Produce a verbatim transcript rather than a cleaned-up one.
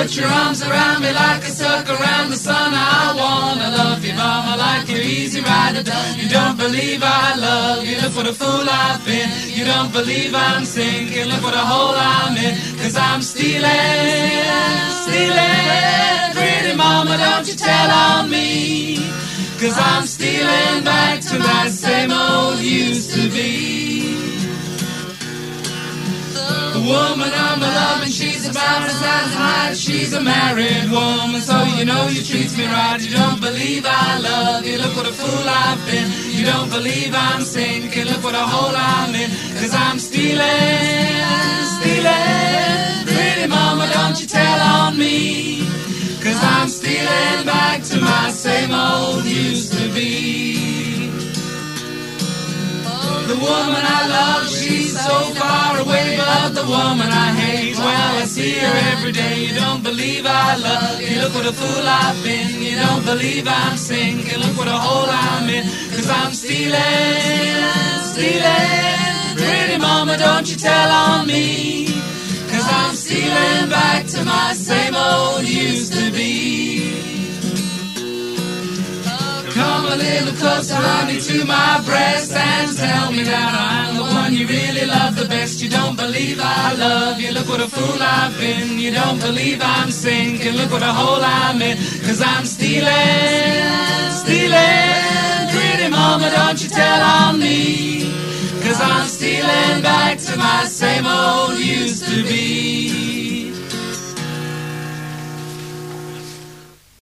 Put your arms around me like a sucker around the sun. I wanna love you, mama, like your easy rider. You don't believe I love you, look what a fool I've been. You don't believe I'm sinking, look what a hole I'm in. Cause I'm stealing, stealing. Pretty mama, don't you tell on me. Cause I'm stealing back to my same old used to be. The woman I'm a loving, she's about as high as she's a married woman. So you know you treat me right. You don't believe I love you, look what a fool I've been. You don't believe I'm sinking, look what a hole I'm in. Cause I'm stealing, stealing. Pretty mama, don't you tell on me. Cause I'm stealing back to my same old used to be. The woman I love, she's so far away, but the woman I hate, well, I see her every day. You don't believe I love you, look what a fool I've been. You don't believe I'm sinking, look what a hole I'm in. Cause I'm stealing, stealing. Pretty mama, don't you tell on me. Cause I'm stealing back to my same old used to be. Come a little closer, honey, to my breast and tell me that I'm the one you really love the best. You don't believe I love you, look what a fool I've been. You don't believe I'm sinking, look what a hole I'm in. Cause I'm stealing, stealing. Pretty mama, don't you tell on me. Cause I'm stealing back to my same old used to be.